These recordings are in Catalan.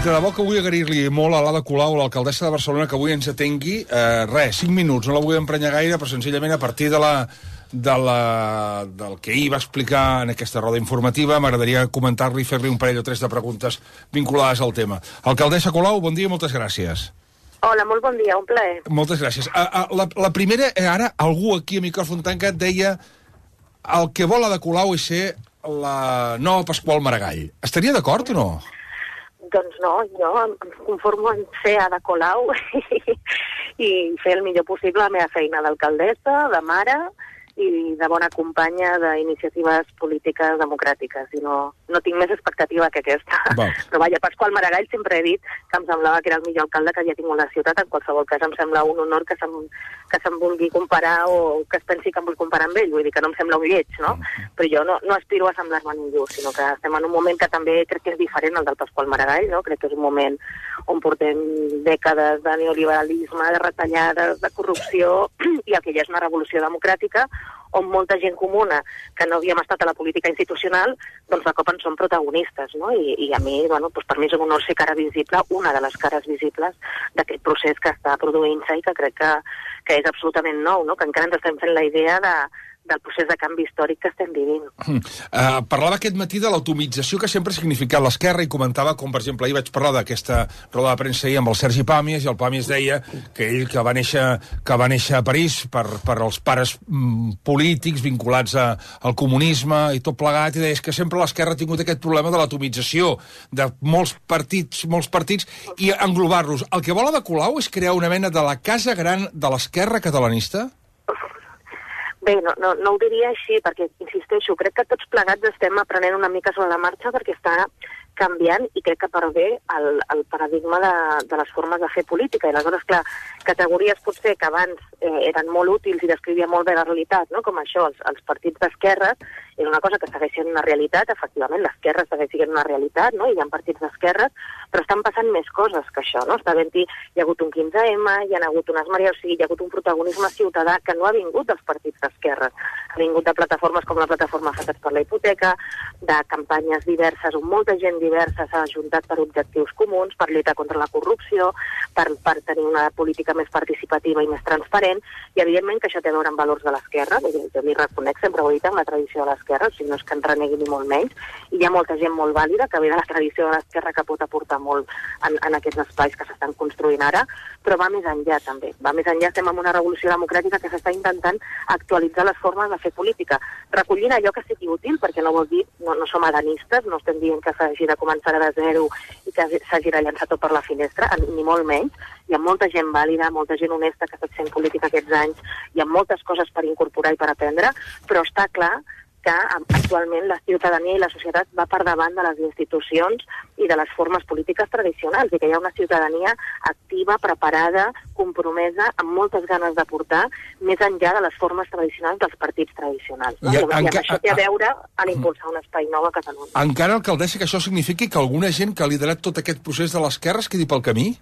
De debò que vull agrair-li molt a l'Ada Colau, l'alcaldessa de Barcelona, que avui ens atengui. 5 minuts, no la vull emprenyar gaire, però senzillament a partir del que ahir va explicar en aquesta roda informativa, m'agradaria comentar-li i fer-li un parell o tres de preguntes vinculades al tema. Alcaldessa Colau, bon dia i moltes gràcies. Hola, molt bon dia, un plaer. Moltes gràcies. La primera, ara, algú aquí a micròfon tancat deia el que vol Ada Colau és ser la nova Pasqual Maragall. Estaria d'acord o no? Doncs no, jo em conformo en ser Ada Colau i fer el millor possible la meva feina d'alcaldessa, de mare i de bona companya d'iniciatives polítiques democràtiques. I no tinc més expectativa que aquesta. Val. Però vaja, Pasqual Maragall sempre he dit que em semblava que era el millor alcalde que havia tingut la ciutat. En qualsevol cas em sembla un honor que se'm vulgui comparar o que es pensi que em vull comparar amb ell. Vull dir que no em sembla un lleig, no? Però jo no aspiro a semblar-me a ningú, sinó que estem en un moment que també crec que és diferent al del Pasqual Maragall, no? Crec que és un moment on portem dècades de neoliberalisme, de retallades, de corrupció, i el que ja és una revolució democràtica, on molta gent comuna que no havíem estat a la política institucional, doncs de cop en som protagonistes, no? I a mi, doncs per mi és un honor ser cara visible, una de les cares visibles d'aquest procés que està produint-se i que crec que és absolutament nou, no? Que encara ens estem fent la idea del procés de canvi històric que estem vivint. Parlava aquest matí de l'atomització que sempre ha significat l'esquerra i comentava com, per exemple, ahir vaig parlar d'aquesta roda de premsa ahir amb el Sergi Pàmies, i el Pàmies deia que ell, que va néixer a París per als pares polítics vinculats al comunisme i tot plegat, i deia que sempre l'esquerra ha tingut aquest problema de l'atomització de molts partits, i englobar-los. El que vol Ada Colau és crear una mena de la casa gran de l'esquerra catalanista? Bé, no ho diria així, perquè, insisteixo, crec que tots plegats estem aprenent una mica sobre la marxa perquè està canviant i crec que per bé el paradigma de les formes de fer política. I aleshores, clar, categories potser que abans eren molt útils i descrivien molt bé la realitat, no? Com això, els partits d'esquerres, és una cosa que segueix sent una realitat, efectivament, l'esquerra segueix sent una realitat, no? I hi ha partits d'esquerres, però estan passant més coses que això, no? Hi ha hagut un 15M, hi ha hagut unes marees, o sigui, hi ha hagut un protagonisme ciutadà que no ha vingut dels partits d'esquerres, ha vingut de plataformes com la plataforma Afectats per la Hipoteca, de campanyes diverses on molta gent diversa s'ha ajuntat per objectius comuns, per lluitar contra la corrupció, per tenir una política més participativa i més transparent, i evidentment que això té a veure amb valors de l'esquerra, jo m'hi reconec, sempre ho he dit, amb la tradició de l'esquerra, o sigui, no és que en renegui ni molt menys, i hi ha molta gent molt vàlida que ve de la tradició de l'esquerra que pot aportar molt en aquests espais que s'estan construint ara, però va més enllà també, va més enllà, estem en una revolució democràtica que s'està intentant actualitzar les formes de fer política, recollint allò que sigui útil, perquè no vol dir, no som adanistes, no estem dient que s'hagi de començar de zero i que s'hagi de llançar tot per la finestra, ni molt menys. Hi ha molta gent vàlida, molta gent honesta que ha estat fent política aquests anys, hi ha moltes coses per incorporar i per aprendre, però està clar que actualment la ciutadania i la societat va per davant de les institucions i de les formes polítiques tradicionals, i que hi ha una ciutadania activa, preparada, compromesa, amb moltes ganes d'aportar, més enllà de les formes tradicionals dels partits tradicionals. No? I amb això té a veure en impulsar un espai nou a Catalunya. Encara, alcaldessa, que això signifiqui que alguna gent que ha liderat tot aquest procés de l'esquerra es quedi pel camí?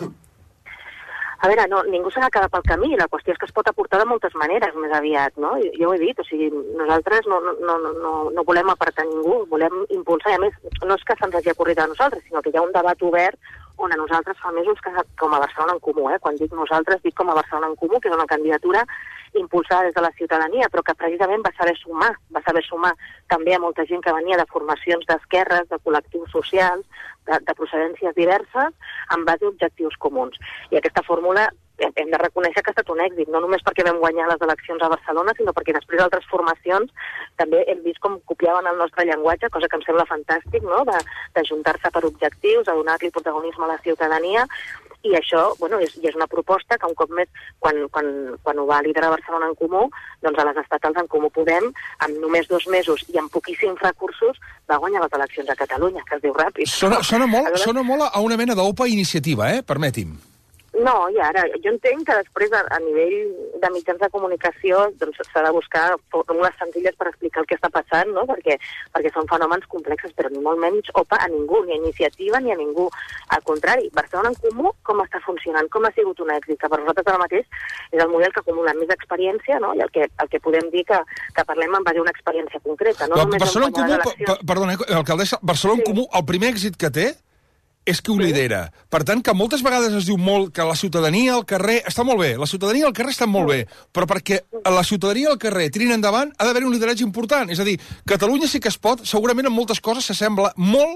A veure, ningú s'ha de quedar pel camí, la qüestió és que es pot aportar de moltes maneres més aviat, no? Jo ho he dit, o sigui, nosaltres no volem apartar ningú, volem impulsar, i a més, no és que se'ns hagi ocorrit a nosaltres, sinó que hi ha un debat obert on a nosaltres fa mesos que, com a Barcelona en Comú, quan dic nosaltres, dic com a Barcelona en Comú, que és una candidatura impulsada des de la ciutadania, però que precisament va saber sumar també a molta gent que venia de formacions d'esquerres, de col·lectius socials, de procedències diverses, en base a objectius comuns. I aquesta fórmula hem de reconèixer que ha estat un èxit, no només perquè vam guanyar les eleccions a Barcelona, sinó perquè després altres formacions també hem vist com copiaven el nostre llenguatge, cosa que em sembla fantàstic, no?, d'ajuntar-se per objectius, de donar-li protagonisme a la ciutadania, i això, bueno, és una proposta que un cop més, quan ho va liderar Barcelona en Comú, doncs a les estatals en Comú Podem, amb només 2 mesos i amb poquíssims recursos, va guanyar les eleccions a Catalunya, que es diu ràpid. Sona molt a una mena d'OPA iniciativa, permeti'm. No, i ara, jo entenc que després a nivell de mitjans de comunicació doncs s'ha de buscar fórmules senzilles per explicar el que està passant, no? Perquè són fenòmens complexos, però ni molt menys opa a ningú, ni a iniciativa ni a ningú. Al contrari, Barcelona en Comú com està funcionant, com ha sigut un èxit, que per nosaltres ara mateix és el model que acumula més experiència, no? I el que podem dir que parlem en base a una experiència concreta. No Barcelona en Comú, perdona, alcaldessa, Barcelona en Comú, el primer èxit que té és qui ho lidera. Per tant, que moltes vegades es diu molt que la ciutadania al carrer... Està molt bé, la ciutadania al carrer està molt bé, però perquè la ciutadania al carrer tiri endavant ha d'haver un lideratge important. És a dir, Catalunya sí que es pot, segurament en moltes coses s'assembla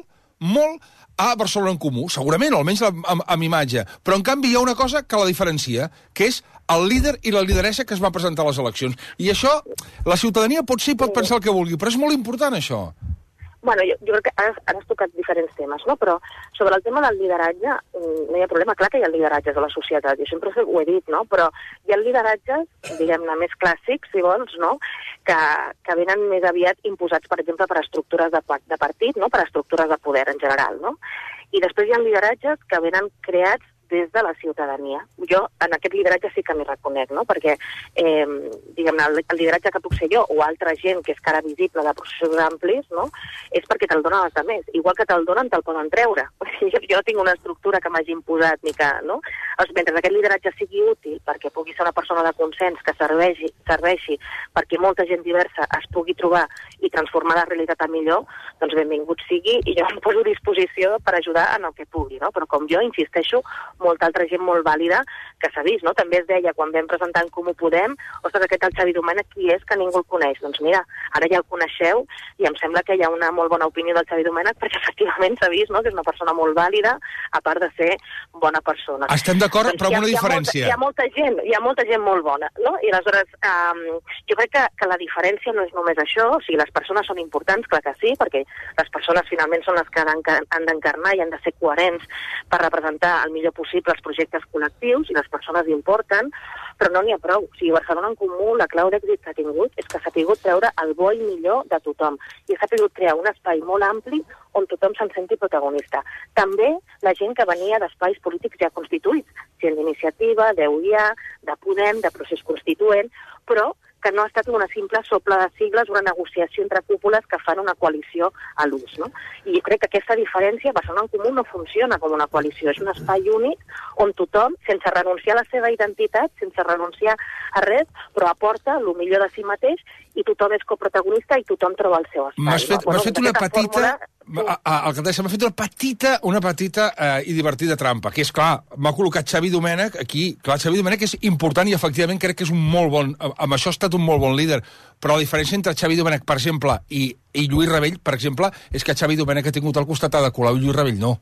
molt a Barcelona en Comú, segurament, almenys amb imatge. Però, en canvi, hi ha una cosa que la diferencia, que és el líder i la lideressa que es va presentar a les eleccions. I això, la ciutadania potser pot pensar el que vulgui, però és molt important, això. Bueno, jo crec que has tocat diferents temes, no? Però sobre el tema del lideratge no hi ha problema. Clar que hi ha lideratges a la societat, jo sempre ho he dit, no? Però hi ha lideratges, diguem-ne, més clàssics, si vols, no? Que venen més aviat imposats, per exemple, per estructures de partit, no? Per estructures de poder en general, no? I després hi ha lideratges que venen creats des de la ciutadania. Jo en aquest lideratge sí que m'hi reconec, no? Perquè, diguem-ne, el lideratge que puc ser jo o altra gent que és cara visible de processos amplis, no? És perquè te'l donen els altres. Igual que te'l donen, te'l poden treure. Jo no tinc una estructura que m'hagi imposat ni que, no? Mentre aquest lideratge sigui útil perquè pugui ser una persona de consens que serveixi perquè molta gent diversa es pugui trobar i transformar la realitat a millor, doncs benvingut sigui i jo em poso a disposició per ajudar en el que pugui, no? Però com jo insisteixo, molta altra gent molt vàlida que s'ha vist, no? També es deia, quan vam presentar en Comú Podem, ostres, aquest el Xavi Domènech, qui és, que ningú el coneix? Doncs mira, ara ja el coneixeu i em sembla que hi ha una molt bona opinió del Xavi Domènech perquè efectivament s'ha vist, no?, que és una persona molt vàlida, a part de ser bona persona. Estem d'acord, doncs però amb una diferència. Hi ha molta gent molt bona, no? I aleshores, jo crec que la diferència no és només això, o sigui, les persones són importants, clar que sí, perquè les persones finalment són les que han d'encarnar i han de ser coherents per representar el millor possible els projectes col·lectius i les persones importen, però no n'hi ha prou. O sigui, Barcelona en Comú, la clau d'èxit que ha tingut és que s'ha pogut treure el bo i millor de tothom i s'ha pogut crear un espai molt ampli on tothom se'n senti protagonista. També la gent que venia d'espais polítics ja constituïts, gent d'Iniciativa, d'UIA, de Podem, de Procés Constituent, però que no ha estat una simple sopla de sigles, una negociació entre cúpules que fan una coalició a l'ús, no? I jo crec que aquesta diferència, Barcelona en Comú no funciona com una coalició, és un espai únic on tothom, sense renunciar a la seva identitat, sense renunciar a res, però aporta el millor de si mateix i tothom és coprotagonista i tothom troba el seu espai. M'has fet una petita... Alcaldessa, m'ha fet una petita i divertida trampa, que és, clar, m'ha col·locat Xavi Domènech aquí. Clar, Xavi Domènech és important i, efectivament, crec que és un molt bon... Amb això ha estat un molt bon líder, però la diferència entre Xavi Domènech, per exemple, i Lluís Rebell, per exemple, és que Xavi Domènech ha tingut al costat de Colau i Lluís Rebell no.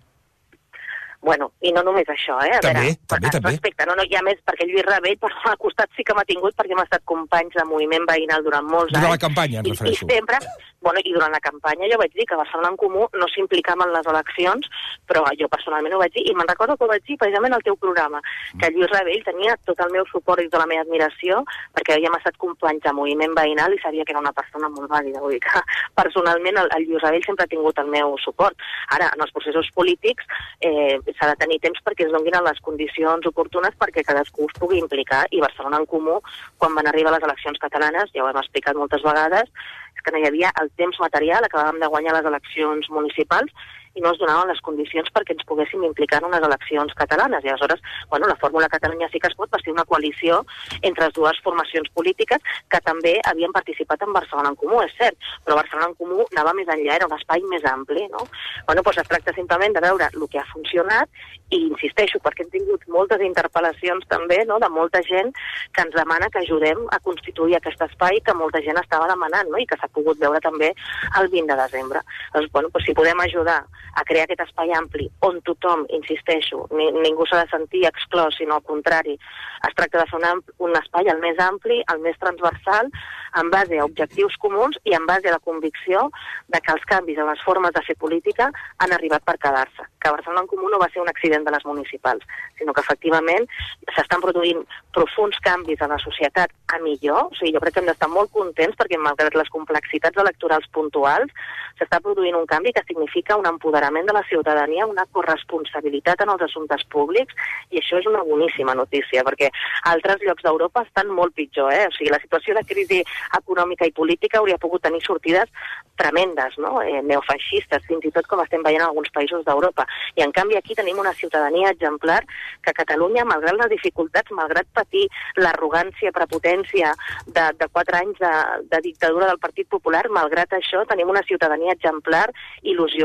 Bueno, i no només això, a també, veure, també. Respecte, no, hi ha més, perquè Lluís Rebell, per al costat sí que m'ha tingut, perquè hem estat companys de moviment veïnal durant molts anys. Durant la campanya, em refereixo. I sempre, bueno, i durant la campanya jo vaig dir que Barcelona en Comú no s'implicava en les eleccions, però jo personalment ho vaig dir, i me'n recordo que ho vaig dir precisament al teu programa, que Lluís Rebell tenia tot el meu suport i tota la meva admiració, perquè havíem estat companys de moviment veïnal i sabia que era una persona molt vàlida, vull dir que personalment el Lluís Rebell sempre ha tingut el meu suport. Ara, en els processos polítics s'ha de tenir temps perquè es donin les condicions oportunes perquè cadascú es pugui implicar, i Barcelona en Comú, quan van arribar les eleccions catalanes, ja ho hem explicat moltes vegades, és que no hi havia el temps material, acabàvem de guanyar les eleccions municipals i no es donaven les condicions perquè ens poguéssim implicar en unes eleccions catalanes. I aleshores, bueno, la fórmula Catalunya sí que es pot va ser una coalició entre les dues formacions polítiques que també havien participat en Barcelona en Comú, és cert, però Barcelona en Comú anava més enllà, era un espai més ampli, no? Bueno, doncs es tracta simplement de veure el que ha funcionat i insisteixo, perquè hem tingut moltes interpel·lacions també, no?, de molta gent que ens demana que ajudem a constituir aquest espai que molta gent estava demanant, no?, i que s'ha pogut veure també el 20 de desembre. Doncs, bueno, doncs si podem ajudar a crear aquest espai ampli on tothom, insisteixo, ningú s'ha de sentir exclòs, sinó al contrari. Es tracta de fer un espai el més ampli, el més transversal, en base a objectius comuns i en base a la convicció de que els canvis en les formes de fer política han arribat per quedar-se. Que Barcelona en Comú no va ser un accident de les municipals, sinó que efectivament s'estan produint profunds canvis a la societat a millor. O sigui, jo crec que hem d'estar molt contents perquè, malgrat les complexitats electorals puntuals, s'està produint un canvi que significa un empoderament de la ciutadania, una corresponsabilitat en els assumptes públics, i això és una boníssima notícia, perquè altres llocs d'Europa estan molt pitjor, O sigui, la situació de crisi econòmica i política hauria pogut tenir sortides tremendes, no?, neofeixistes, fins i tot com estem veient en alguns països d'Europa. I, en canvi, aquí tenim una ciutadania exemplar que a Catalunya, malgrat les dificultats, malgrat patir l'arrogància, prepotència de 4 anys de dictadura del Partit Popular, malgrat això, tenim una ciutadania exemplar, il·lusionada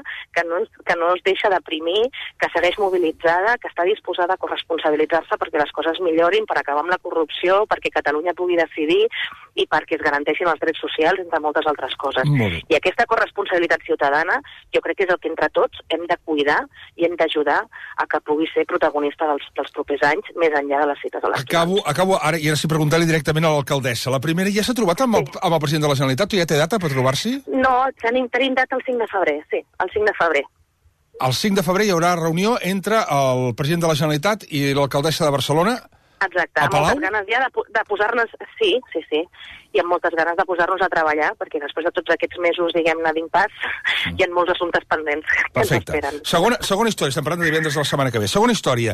que no es deixa deprimir, que segueix mobilitzada, que està disposada a corresponsabilitzar-se perquè les coses millorin, per acabar amb la corrupció, perquè Catalunya pugui decidir i perquè es garanteixin els drets socials, entre moltes altres coses. I aquesta corresponsabilitat ciutadana jo crec que és el que entre tots hem de cuidar i hem d'ajudar a que pugui ser protagonista dels propers anys, més enllà de les cites electorals. Acabo ara, i ara sí preguntar-li directament a l'alcaldessa. La primera ja s'ha trobat amb el president de la Generalitat? Tu ja té data per trobar-s'hi? No, tenim data el 5 de febrer, sí, el 5 de febrer. El 5 de febrer hi haurà reunió entre el president de la Generalitat i l'alcaldessa de Barcelona. Exacte, amb moltes ganes ja de posar-nos... Sí, i amb moltes ganes de posar-nos a treballar, perquè després de tots aquests mesos, diguem-ne, d'impàs, hi ha molts assumptes pendents que ens esperen. Segona història, estem parlant de divendres de la setmana que ve. Segona història,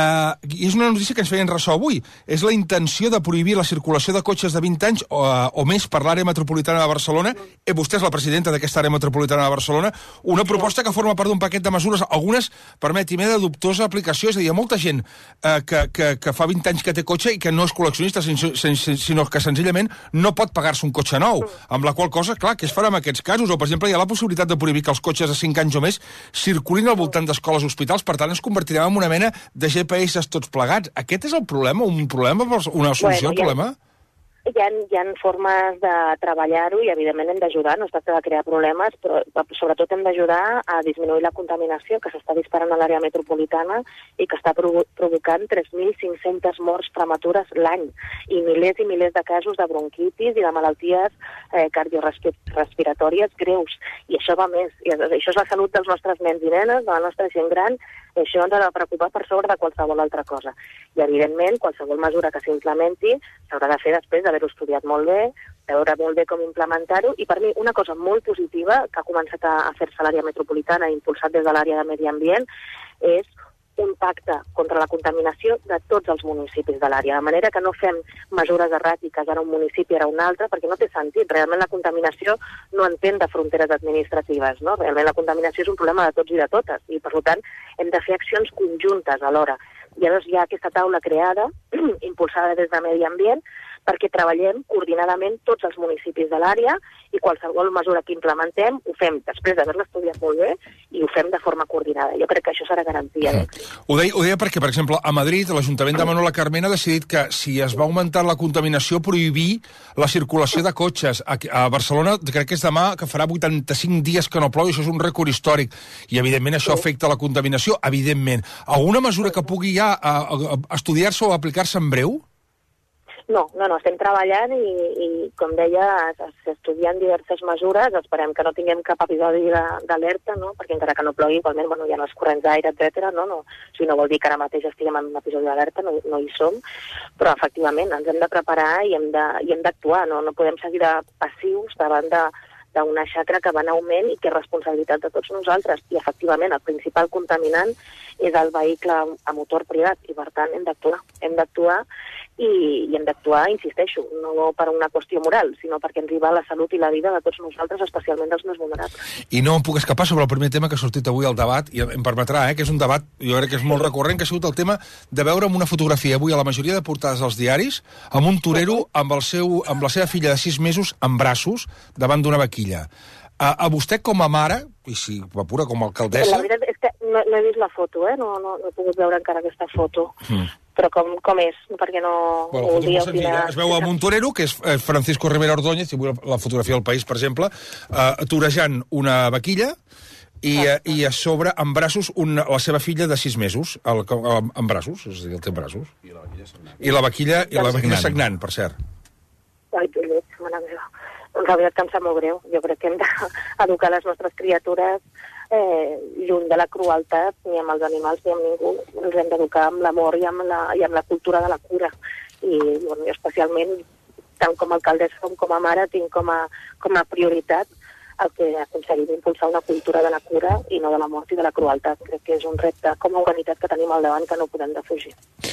és una notícia que ens feien ressò avui, és la intenció de prohibir la circulació de cotxes de 20 anys o més per l'àrea metropolitana de Barcelona. Vostè és la presidenta d'aquesta àrea metropolitana de Barcelona, una proposta que forma part d'un paquet de mesures, algunes, permeti-me, de dubtosa aplicació, és a dir, hi ha molta gent que fa 20 anys que té cotxe i que no és col·leccionista, sinó que senzillament no pot pagar-se un cotxe nou, amb la qual cosa, clar, què es farà en aquests casos? O, per exemple, hi ha la possibilitat de prohibir que els cotxes de 5 anys o més circulin al voltant d'escoles o hospitals, per tant, ens convertirem en una mena de GPS tots plegats. Aquest és el problema? Una solució al problema? Hi ha formes de treballar-ho i, evidentment, hem d'ajudar. No es tracta de crear problemes, però sobretot hem d'ajudar a disminuir la contaminació que s'està disparant a l'àrea metropolitana i que està provocant 3.500 morts prematures l'any i milers de casos de bronquitis i de malalties cardiorespiratòries greus. I això va més. I això és la salut dels nostres nens i nenes, de la nostra gent gran, i això ens ha de preocupar per sobre de qualsevol altra cosa. I, evidentment, qualsevol mesura que s'implementi s'haurà de fer després d'haver-ho estudiat molt bé, veure molt bé com implementar-ho, i per mi una cosa molt positiva que ha començat a fer-se a l'àrea metropolitana, impulsat des de l'àrea de medi ambient, és un pacte contra la contaminació de tots els municipis de l'àrea, de manera que no fem mesures erràtiques, ara un municipi, ara un altre, perquè no té sentit. Realment la contaminació no entén de fronteres administratives, no? Realment la contaminació és un problema de tots i de totes, i per tant hem de fer accions conjuntes alhora. I llavors hi ha aquesta taula creada, impulsada des de Medi Ambient, perquè treballem coordinadament tots els municipis de l'àrea i qualsevol mesura que implementem ho fem després d'haver-la estudiat molt bé i ho fem de forma coordinada. Jo crec que això serà garantia d'èxit. Ho deia perquè, per exemple, a Madrid, l'Ajuntament de Manuela Carmena ha decidit que si es va augmentar la contaminació, prohibir la circulació de cotxes. A Barcelona, crec que és demà, que farà 85 dies que no plou, i això és un rècord històric. I, evidentment, això afecta la contaminació, evidentment. Alguna mesura que pugui ja estudiar-se o aplicar-se en breu? No, estem treballant i com deia, s'estudien diverses mesures, esperem que no tinguem cap episodi d'alerta, no? Perquè encara que no plogui, igualment, hi ha els corrents d'aire, etc. No vol dir que ara mateix estiguem en un episodi d'alerta, no hi som, però efectivament ens hem de preparar i hem d'actuar, no podem seguir de passius davant d'una xacra que va en augment i que és responsabilitat de tots nosaltres. I efectivament el principal contaminant és el vehicle a motor privat i per tant hem d'actuar i hem d'actuar, insisteixo, no per una qüestió moral, sinó perquè ens hi va la salut i la vida de tots nosaltres, especialment dels més vulnerables. I no em puc escapar sobre el primer tema que ha sortit avui al debat, i em permetrà, que és un debat, jo crec que és molt recurrent, que ha sigut el tema de veure una fotografia avui a la majoria de portades dels diaris amb un torero amb la seva filla de 6 mesos en braços davant d'una vaquilla. A vostè com a mare, i si m'apura com a alcaldessa... La veritat és que no he vist la foto, no he pogut veure encara aquesta foto. Però com és? Perquè no... Bueno, la foto molt senzilla. Es veu amb un torero, que és Francisco Rivera Ordóñez, si vull la fotografia del País, per exemple, torejant una vaquilla i a sobre, en braços, la seva filla de 6 mesos, en braços, és a dir, el té en braços. I la vaquilla sagnant, per cert. Ai, que lleig, mare meva. Doncs la veritat que em sap molt greu. Jo crec que hem d'educar les nostres criatures lluny de la crueltat, ni amb els animals ni amb ningú. Ens hem d'educar amb l'amor i amb la cultura de la cura. I bueno, especialment, tant com a alcaldessa com a mare, tinc com a prioritat el que aconseguim impulsar una cultura de la cura i no de la mort i de la crueltat. Crec que és un repte com a humanitat que tenim al davant que no podem defugir.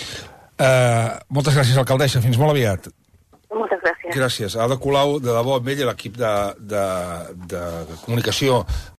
Moltes gràcies, alcaldessa. Fins molt aviat. Moltes gràcies. Gràcies. Ada Colau, de debò, amb ell i l'equip de comunicació